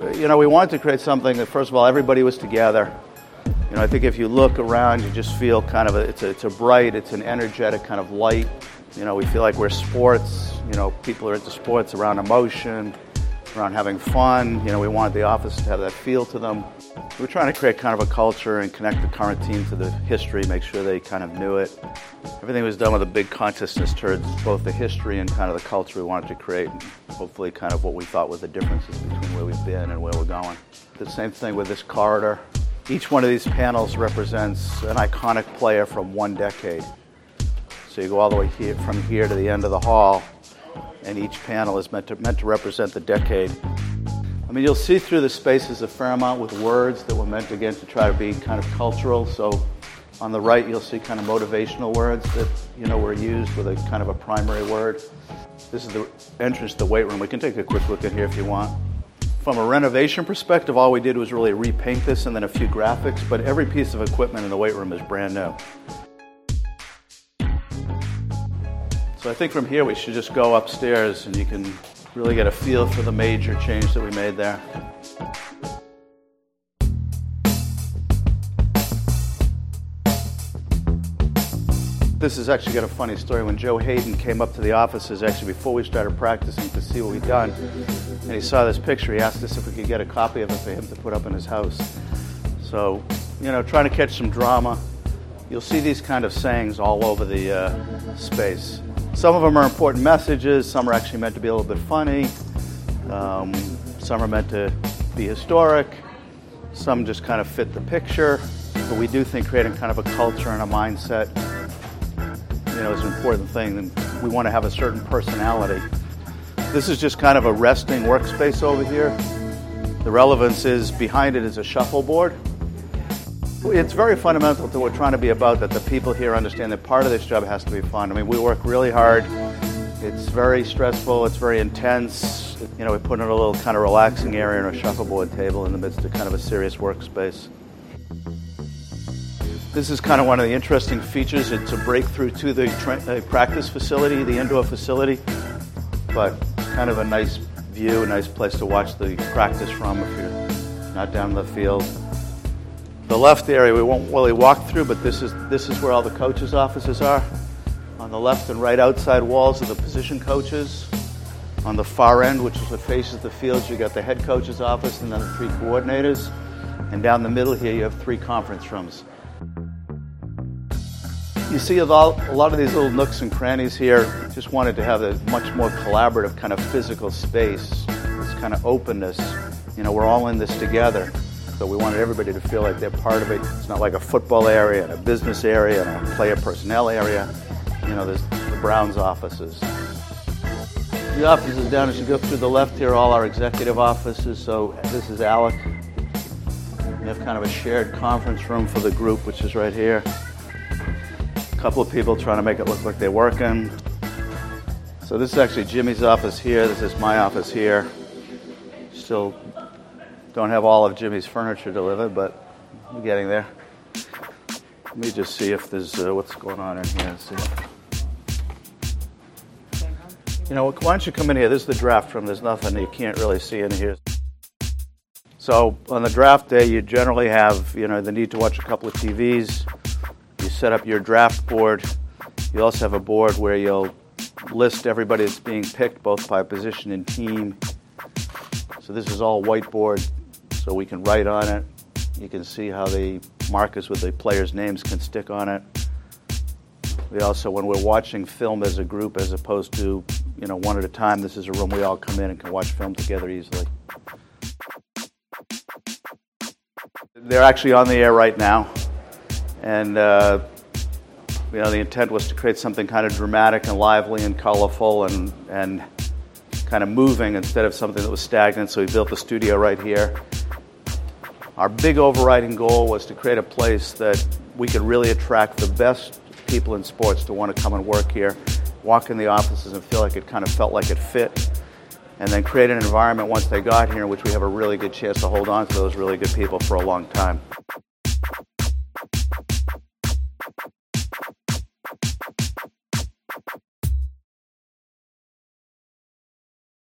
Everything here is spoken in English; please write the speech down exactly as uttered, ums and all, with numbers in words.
You know, we wanted to create something that, first of all, everybody was together. You know, I think if you look around, you just feel kind of a, it's a, it's a bright, it's an energetic kind of light. You know, we feel like we're sports. You know, people are into sports around emotion, around having fun. You know, we wanted the office to have that feel to them. We're trying to create kind of a culture and connect the current team to the history, make sure they kind of knew it. Everything was done with a big consciousness towards both the history and kind of the culture we wanted to create, and hopefully kind of what we thought were the differences between where we've been and where we're going. The same thing with this corridor. Each one of these panels represents an iconic player from one decade. So you go all the way here, from here to the end of the hall, and each panel is meant to, meant to represent the decade. I mean, you'll see through the spaces a fair amount with words that were meant, again, to try to be kind of cultural. So on the right, you'll see kind of motivational words that, you know, were used with a kind of a primary word. This is the entrance to the weight room. We can take a quick look at here if you want. From a renovation perspective, all we did was really repaint this and then a few graphics, but every piece of equipment in the weight room is brand new. So I think from here we should just go upstairs and you can really get a feel for the major change that we made there. This has actually got a funny story. When Joe Hayden came up to the offices, actually before we started practicing to see what we'd done, and he saw this picture, he asked us if we could get a copy of it for him to put up in his house. So, you know, trying to catch some drama. You'll see these kind of sayings all over the uh, space. Some of them are important messages, some are actually meant to be a little bit funny, um, some are meant to be historic, some just kind of fit the picture. But we do think creating kind of a culture and a mindset, you know, is an important thing, and we want to have a certain personality. This is just kind of a resting workspace over here. The relevance is behind it is a shuffleboard. It's very fundamental to what we're trying to be about, that the people here understand that part of this job has to be fun. I mean, we work really hard. It's very stressful. It's very intense. You know, we put in a little kind of relaxing area and a shuffleboard table in the midst of kind of a serious workspace. This is kind of one of the interesting features. It's a breakthrough to the tra- uh, practice facility, the indoor facility, but kind of a nice view, a nice place to watch the practice from if you're not down in the field. The left area we won't really walk through, but this is this is where all the coaches' offices are. On the left and right outside walls are the position coaches. On the far end, which is what faces the field, you got the head coach's office and then the three coordinators. And down the middle here, you have three conference rooms. You see a lot, a lot of these little nooks and crannies here. Just wanted to have a much more collaborative kind of physical space, this kind of openness. You know, we're all in this together. So we wanted everybody to feel like they're part of it. It's not like a football area and a business area and a player personnel area. You know, there's the Browns offices. The offices down as you go through the left here, all our executive offices. So this is Alec. We have kind of a shared conference room for the group, which is right here. A couple of people trying to make it look like they're working. So this is actually Jimmy's office here. This is my office here. Still don't have all of Jimmy's furniture delivered, but we're getting there. Let me just see if there's uh, what's going on in here. Let's see. You know, why don't you come in here? This is the draft room. There's nothing you can't really see in here. So on the draft day, you generally have, you know, the need to watch a couple of T Vs. You set up your draft board. You also have a board where you'll list everybody that's being picked, both by position and team. So this is all whiteboard, so we can write on it. You can see how the markers with the players' names can stick on it. We also, when we're watching film as a group, as opposed to, you know, one at a time, this is a room we all come in and can watch film together easily. They're actually on the air right now. And, uh, you know, the intent was to create something kind of dramatic and lively and colorful and, and kind of moving instead of something that was stagnant, so we built the studio right here. Our big overriding goal was to create a place that we could really attract the best people in sports to want to come and work here, walk in the offices and feel like it kind of felt like it fit, and then create an environment once they got here in which we have a really good chance to hold on to those really good people for a long time.